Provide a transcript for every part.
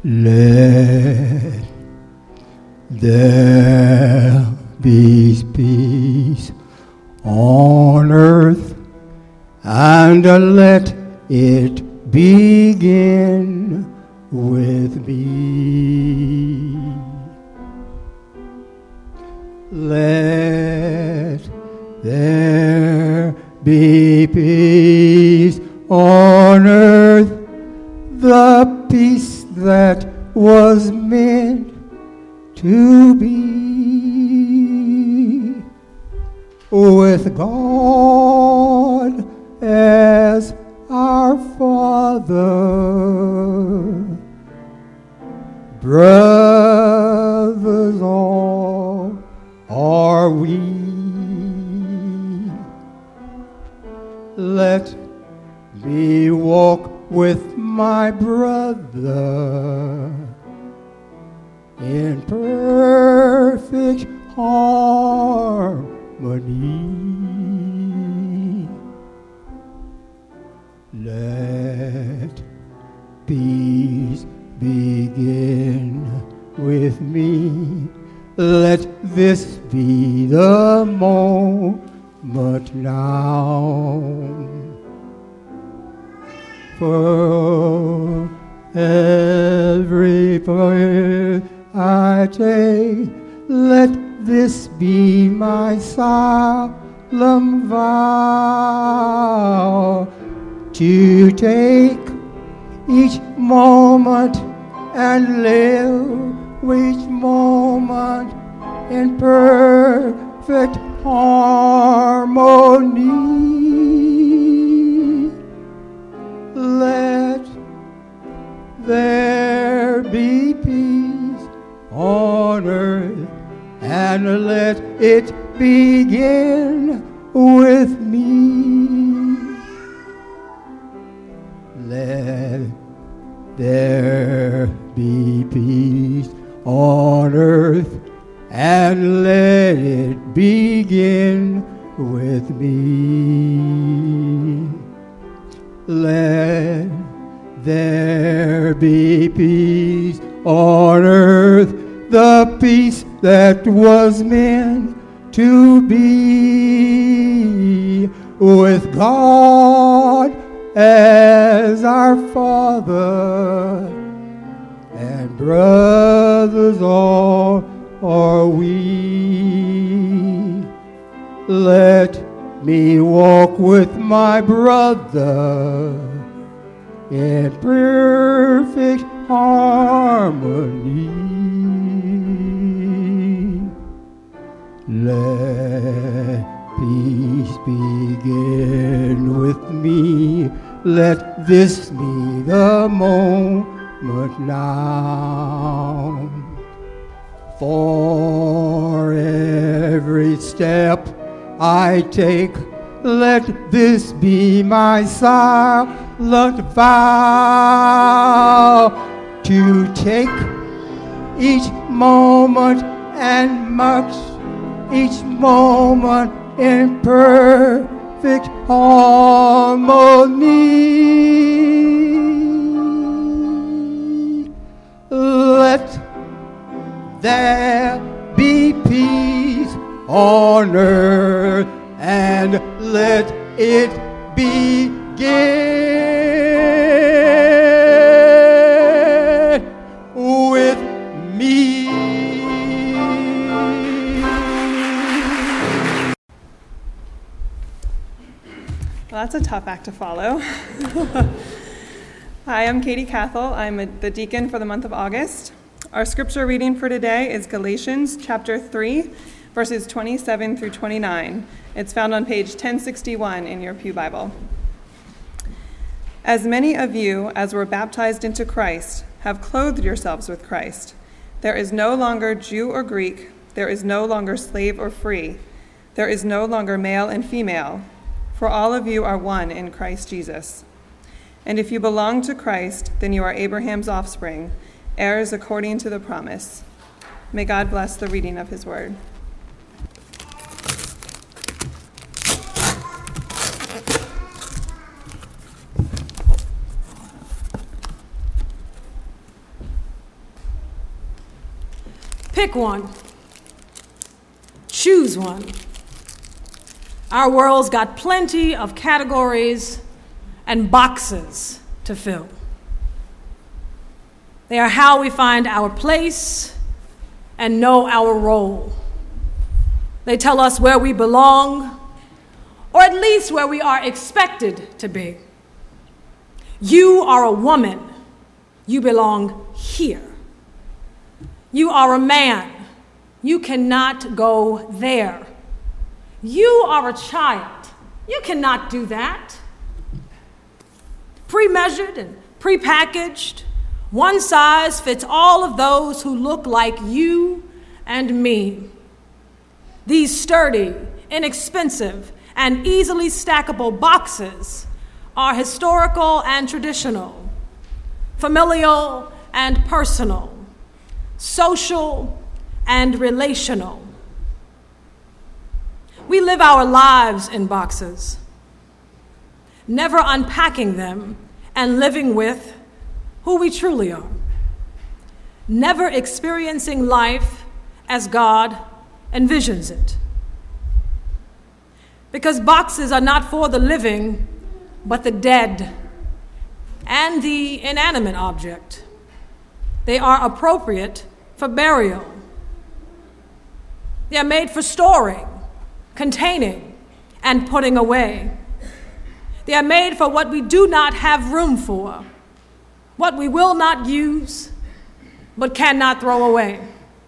Let there be peace on earth, and let it begin with me. Let there be peace on earth, the peace that was meant to be with God as our Father. Brothers all are we. Let me walk with my brother in perfect harmony. Let peace begin with me. Let this be the moment now. For every breath I take, let this be my solemn vow, to take each moment and live each moment in perfect harmony. Let there be peace on earth, and let it begin with me. Let there be peace on earth, and let it begin with me. Let there be peace on earth, the peace that was meant to be with God as our Father, and brothers all are we. Let me walk with my brother in perfect harmony. Let peace begin with me. Let this be the moment now. For every step I take, let this be my silent vow, to take each moment and mark each moment in perfect harmony. Let there be peace on earth, and let it begin with me. Well, that's a tough act to follow. Hi, I'm Katie Cathell. I'm the deacon for the month of August. Our scripture reading for today is Galatians chapter 3, verses 27 through 29. It's found on page 1061 in your Pew Bible. As many of you as were baptized into Christ have clothed yourselves with Christ. There is no longer Jew or Greek. There is no longer slave or free. There is no longer male and female. For all of you are one in Christ Jesus. And if you belong to Christ, then you are Abraham's offspring, heirs according to the promise. May God bless the reading of his word. Pick one. Choose one. Our world's got plenty of categories and boxes to fill. They are how we find our place and know our role. They tell us where we belong, or at least where we are expected to be. You are a woman. You belong here. You are a man. You cannot go there. You are a child. You cannot do that. Pre-measured and pre-packaged, one size fits all of those who look like you and me. These sturdy, inexpensive, and easily stackable boxes are historical and traditional, familial and personal, social and relational. We live our lives in boxes, never unpacking them and living with who we truly are, never experiencing life as God envisions it. Because boxes are not for the living, but the dead and the inanimate object. They are appropriate for burial. They are made for storing, containing, and putting away. They are made for what we do not have room for, what we will not use, but cannot throw away.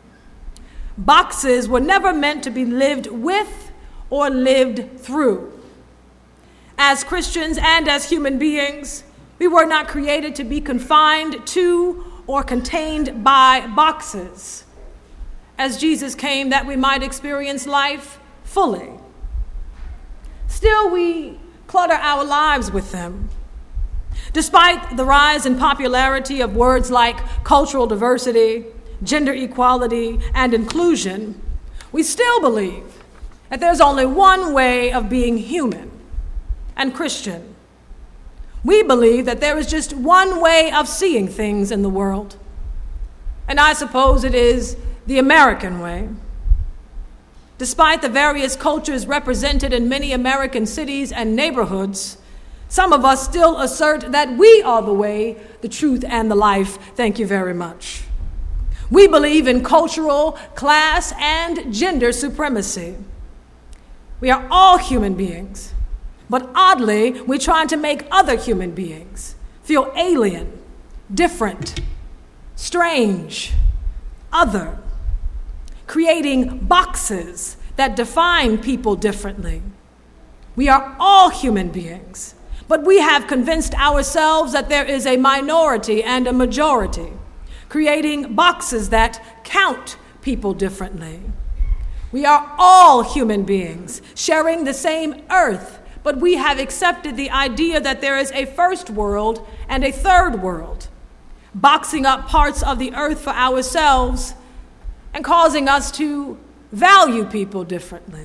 Boxes were never meant to be lived with or lived through. As Christians and as human beings, we were not created to be confined to or contained by boxes. As Jesus came that we might experience life fully. Still, we clutter our lives with them. Despite the rise in popularity of words like cultural diversity, gender equality, and inclusion, we still believe that there's only one way of being human and Christian. We believe that there is just one way of seeing things in the world, and I suppose it is the American way. Despite the various cultures represented in many American cities and neighborhoods, some of us still assert that we are the way, the truth, and the life. Thank you very much. We believe in cultural, class, and gender supremacy. We are all human beings, but oddly, we're trying to make other human beings feel alien, different, strange, other, creating boxes that define people differently. We are all human beings, but we have convinced ourselves that there is a minority and a majority, creating boxes that count people differently. We are all human beings, sharing the same earth, but we have accepted the idea that there is a first world and a third world, boxing up parts of the earth for ourselves and causing us to value people differently.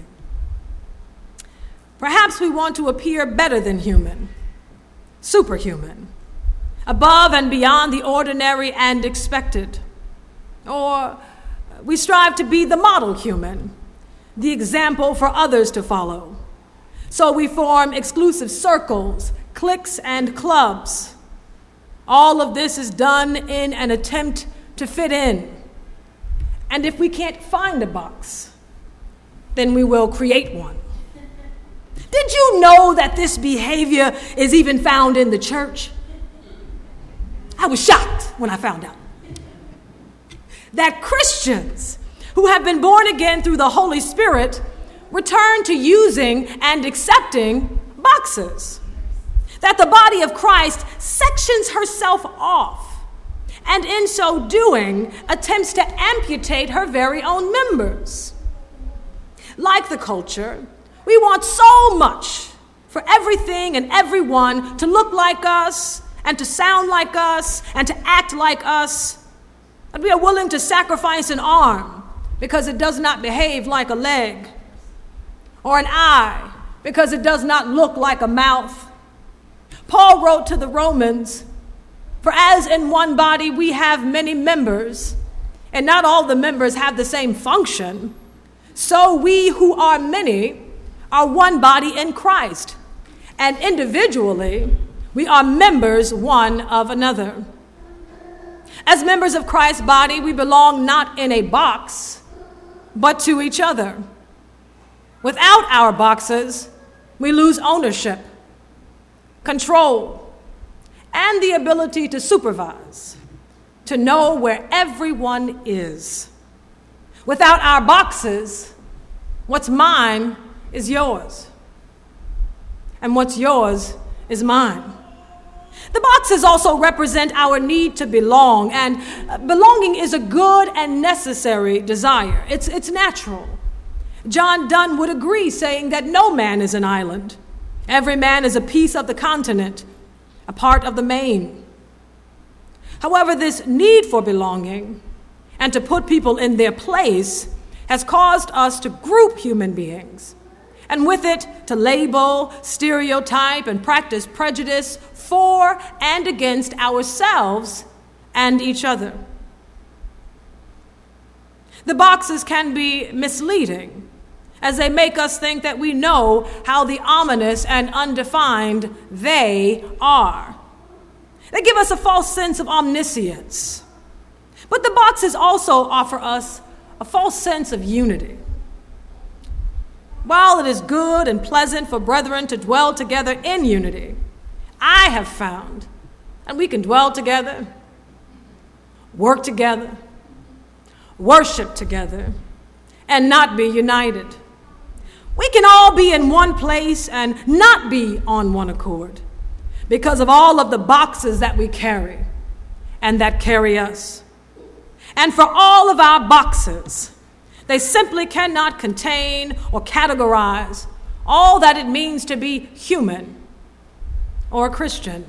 Perhaps we want to appear better than human, superhuman, above and beyond the ordinary and expected. Or we strive to be the model human, the example for others to follow. So we form exclusive circles, cliques, and clubs. All of this is done in an attempt to fit in. And if we can't find a box, then we will create one. Did you know that this behavior is even found in the church? I was shocked when I found out that Christians who have been born again through the Holy Spirit return to using and accepting boxes. That the body of Christ sections herself off, and in so doing, attempts to amputate her very own members. Like the culture, we want so much for everything and everyone to look like us, and to sound like us, and to act like us, that we are willing to sacrifice an arm because it does not behave like a leg, or an eye because it does not look like a mouth. Paul wrote to the Romans, "For as in one body we have many members, and not all the members have the same function, so we who are many are one body in Christ, and individually we are members one of another. As members of Christ's body, we belong not in a box, but to each other. Without our boxes, we lose ownership, control, and the ability to supervise, to know where everyone is. Without our boxes, what's mine is yours, and what's yours is mine. The boxes also represent our need to belong, and belonging is a good and necessary desire. It's natural. John Donne would agree, saying that no man is an island. Every man is a piece of the continent, a part of the main. However, this need for belonging and to put people in their place has caused us to group human beings, and with it to label, stereotype, and practice prejudice for and against ourselves and each other. The boxes can be misleading, as they make us think that we know how the ominous and undefined they are. They give us a false sense of omniscience. But the boxes also offer us a false sense of unity. While it is good and pleasant for brethren to dwell together in unity, I have found that we can dwell together, work together, worship together, and not be united. We can all be in one place and not be on one accord because of all of the boxes that we carry and that carry us. And for all of our boxes, they simply cannot contain or categorize all that it means to be human or a Christian.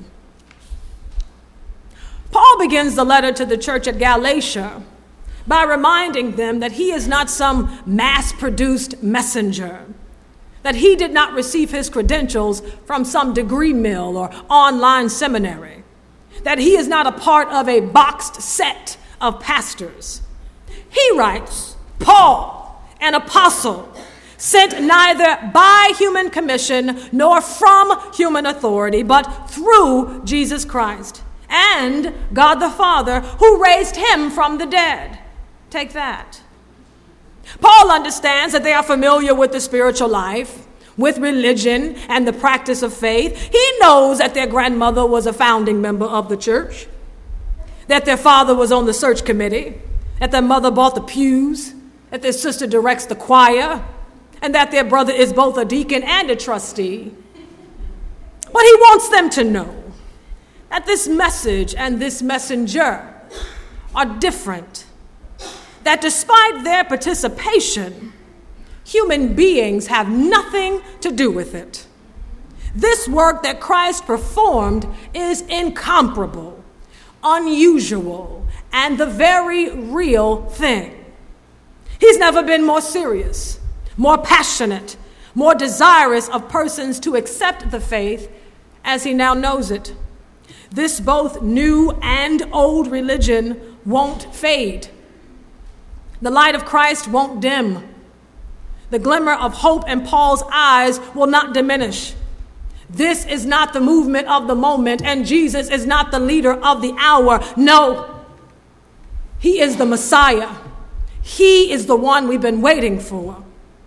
Paul begins the letter to the church at Galatia by reminding them that he is not some mass-produced messenger, that he did not receive his credentials from some degree mill or online seminary, that he is not a part of a boxed set of pastors. He writes, Paul, an apostle, sent neither by human commission nor from human authority, but through Jesus Christ and God the Father, who raised him from the dead. Take that. Paul understands that they are familiar with the spiritual life, with religion and the practice of faith. He knows that their grandmother was a founding member of the church, that their father was on the search committee, that their mother bought the pews, that their sister directs the choir, and that their brother is both a deacon and a trustee. But he wants them to know that this message and this messenger are different, that despite their participation, human beings have nothing to do with it. This work that Christ performed is incomparable, unusual, and the very real thing. He's never been more serious, more passionate, more desirous of persons to accept the faith as he now knows it. This both new and old religion won't fade. The light of Christ won't dim. The glimmer of hope in Paul's eyes will not diminish. This is not the movement of the moment, and Jesus is not the leader of the hour. No, he is the Messiah. He is the one we've been waiting for.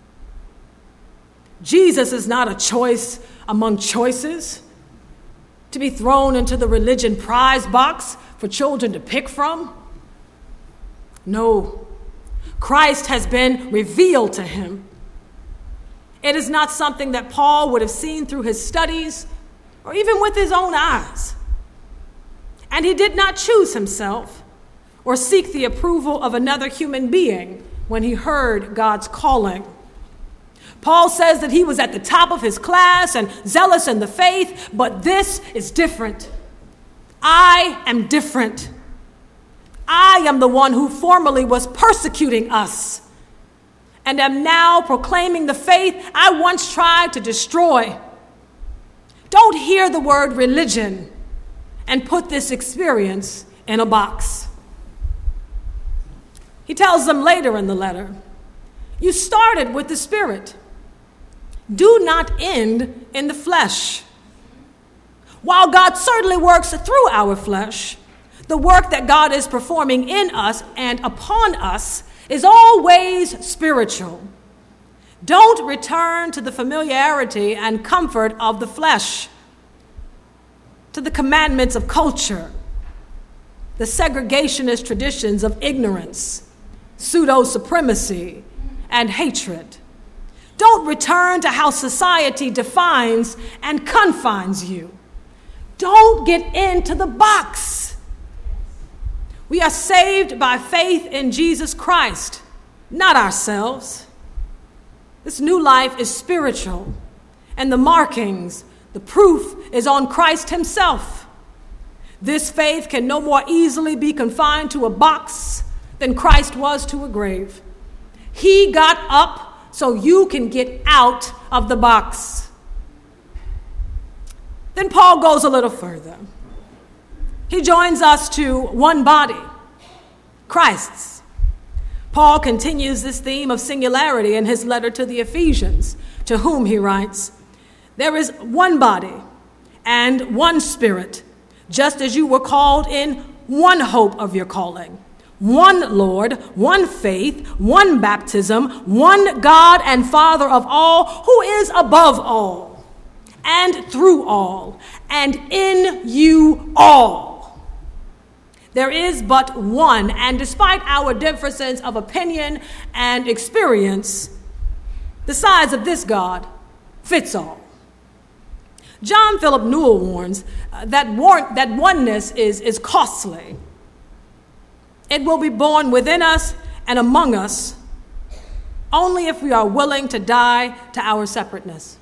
Jesus is not a choice among choices to be thrown into the religion prize box for children to pick from. No, Christ has been revealed to him. It is not something that Paul would have seen through his studies or even with his own eyes. And he did not choose himself or seek the approval of another human being when he heard God's calling. Paul says that he was at the top of his class and zealous in the faith, but this is different. I am different. I am the one who formerly was persecuting us and am now proclaiming the faith I once tried to destroy. Don't hear the word religion and put this experience in a box. He tells them later in the letter, you started with the Spirit. Do not end in the flesh. While God certainly works through our flesh, the work that God is performing in us and upon us is always spiritual. Don't return to the familiarity and comfort of the flesh, to the commandments of culture, the segregationist traditions of ignorance, pseudo-supremacy, and hatred. Don't return to how society defines and confines you. Don't get into the box. We are saved by faith in Jesus Christ, not ourselves. This new life is spiritual, and the markings, the proof is on Christ himself. This faith can no more easily be confined to a box than Christ was to a grave. He got up so you can get out of the box. Then Paul goes a little further. He joins us to one body, Christ's. Paul continues this theme of singularity in his letter to the Ephesians, to whom he writes, there is one body and one Spirit, just as you were called in one hope of your calling. One Lord, one faith, one baptism, one God and Father of all, who is above all, and through all, and in you all. There is but one, and despite our differences of opinion and experience, the size of this God fits all. John Philip Newell warns that oneness is costly. It will be born within us and among us only if we are willing to die to our separateness.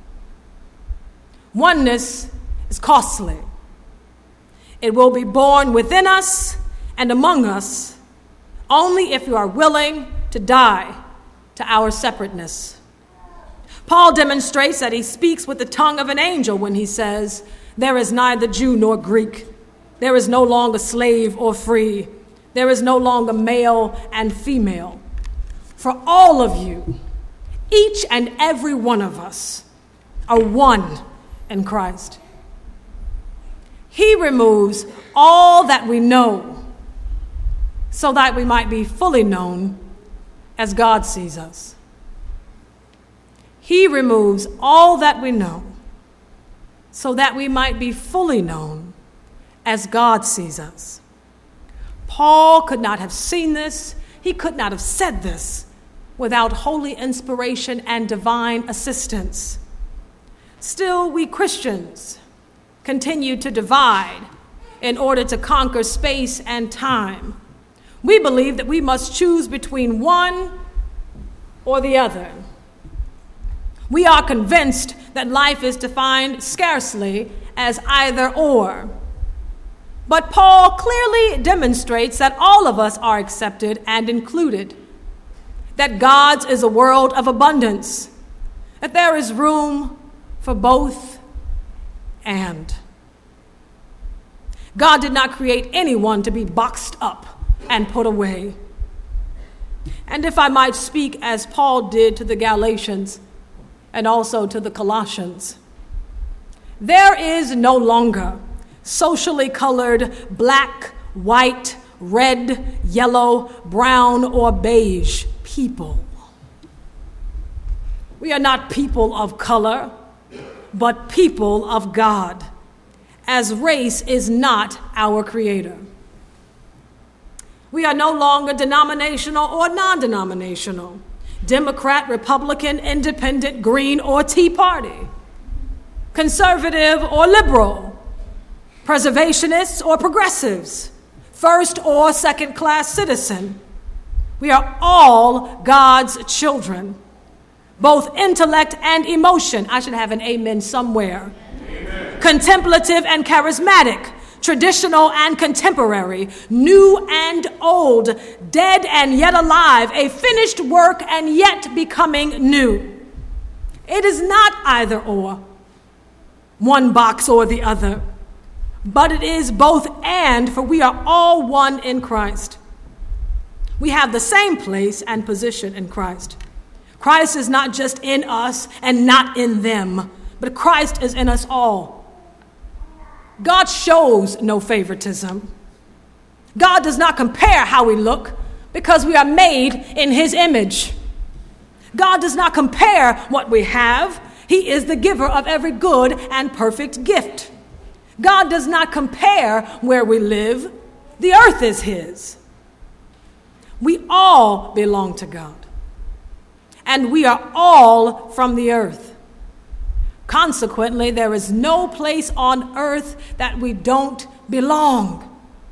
Oneness is costly. It will be born within us and among us only if we are willing to die to our separateness. Paul demonstrates that he speaks with the tongue of an angel when he says, there is neither Jew nor Greek. There is no longer slave or free. There is no longer male and female. For all of you, each and every one of us, are one in Christ. He removes all that we know so that we might be fully known as God sees us. He removes all that we know so that we might be fully known as God sees us. Paul could not have seen this. He could not have said this without holy inspiration and divine assistance. Still, we Christians continue to divide in order to conquer space and time. We believe that we must choose between one or the other. We are convinced that life is defined scarcely as either or. But Paul clearly demonstrates that all of us are accepted and included, that God's is a world of abundance, that there is room for both and. God did not create anyone to be boxed up and put away. And if I might speak as Paul did to the Galatians and also to the Colossians, there is no longer socially colored black, white, red, yellow, brown, or beige people. We are not people of color, but people of God, as race is not our creator. We are no longer denominational or non-denominational, Democrat, Republican, Independent, Green, or Tea Party, conservative or liberal, preservationists or progressives, first or second-class citizen. We are all God's children, both intellect and emotion. I should have an amen somewhere. Amen. Contemplative and charismatic, traditional and contemporary, new and old, dead and yet alive, a finished work and yet becoming new. It is not either or, one box or the other, but it is both and, for we are all one in Christ. We have the same place and position in Christ. Christ is not just in us and not in them, but Christ is in us all. God shows no favoritism. God does not compare how we look because we are made in his image. God does not compare what we have. He is the giver of every good and perfect gift. God does not compare where we live. The earth is his. We all belong to God. And we are all from the earth. Consequently, there is no place on earth that we don't belong.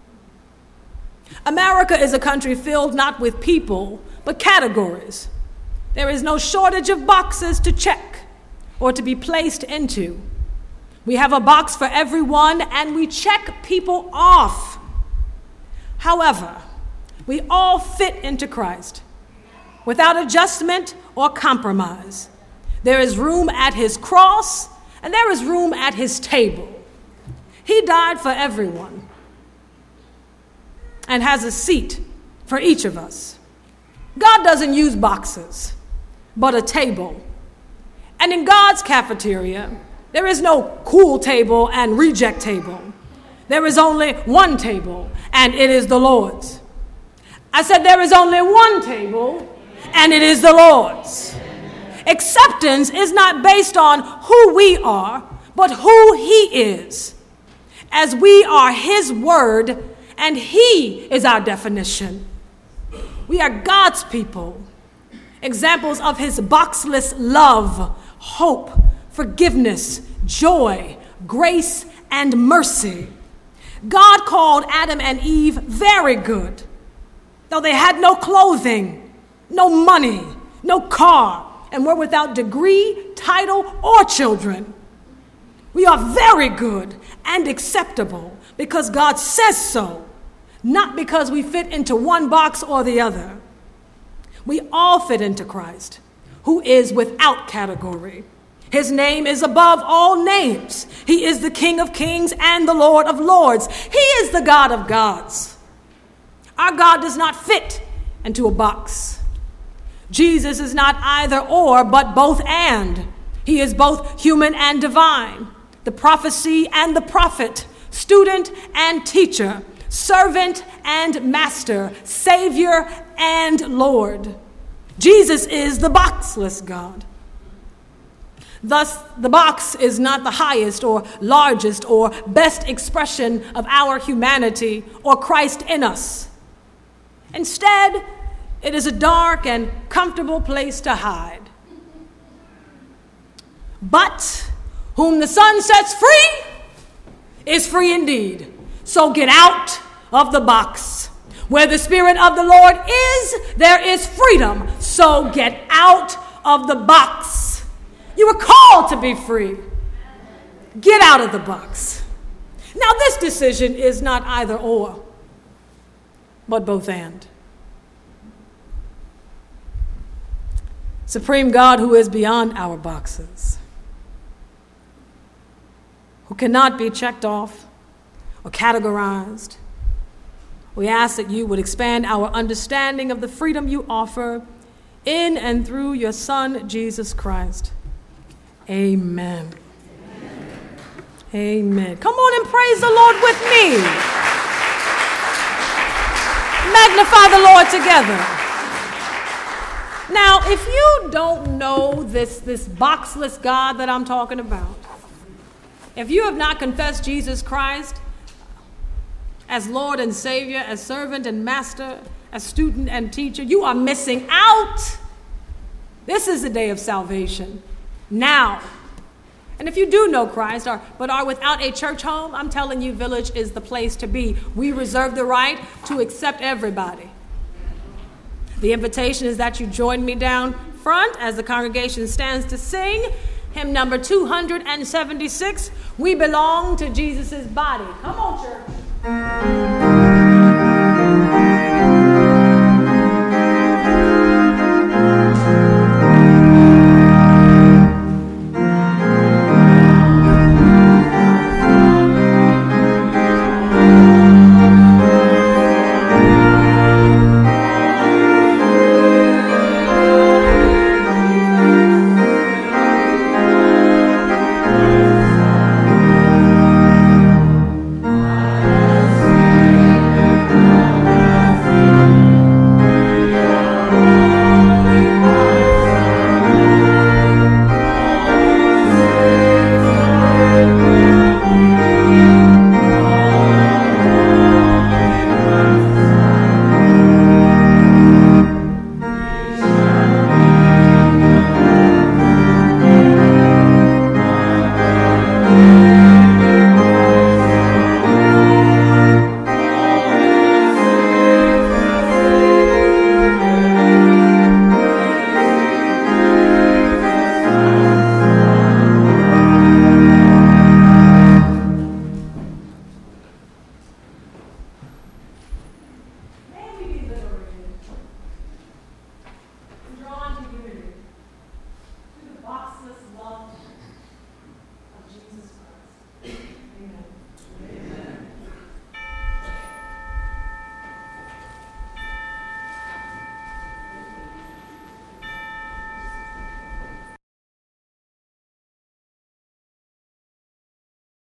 America is a country filled not with people, but categories. There is no shortage of boxes to check or to be placed into. We have a box for everyone, and we check people off. However, we all fit into Christ without adjustment or compromise. There is room at his cross, and there is room at his table. He died for everyone and has a seat for each of us. God doesn't use boxes, but a table. And in God's cafeteria, there is no cool table and reject table. There is only one table, and it is the Lord's. I said there is only one table, and it is the Lord's. Acceptance is not based on who we are, but who he is. As we are his word, and he is our definition. We are God's people, examples of his boxless love, hope, forgiveness, joy, grace, and mercy. God called Adam and Eve very good, though they had no clothing, no money, no car, and were without degree, title, or children. We are very good and acceptable because God says so, not because we fit into one box or the other. We all fit into Christ, who is without category. His name is above all names. He is the King of kings and the Lord of lords. He is the God of gods. Our God does not fit into a box. Jesus is not either or, but both and. He is both human and divine, the prophecy and the prophet, student and teacher, servant and master, savior and Lord. Jesus is the boxless God. Thus, the box is not the highest or largest or best expression of our humanity or Christ in us. Instead, it is a dark and comfortable place to hide. But whom the Son sets free is free indeed. So get out of the box. Where the Spirit of the Lord is, there is freedom. So get out of the box. You were called to be free. Get out of the box. Now, this decision is not either or, but both and. Supreme God, who is beyond our boxes, who cannot be checked off or categorized, we ask that you would expand our understanding of the freedom you offer in and through your Son, Jesus Christ. Amen. Amen. Come on and praise the Lord with me. Magnify the Lord together. Now, if you don't know this boxless God that I'm talking about, if you have not confessed Jesus Christ as Lord and Savior, as servant and master, as student and teacher, you are missing out. This is the day of salvation. Now. And if you do know Christ, but are without a church home, I'm telling you, Village is the place to be. We reserve the right to accept everybody. The invitation is that you join me down front as the congregation stands to sing hymn number 276, We Belong to Jesus' Body. Come on, church.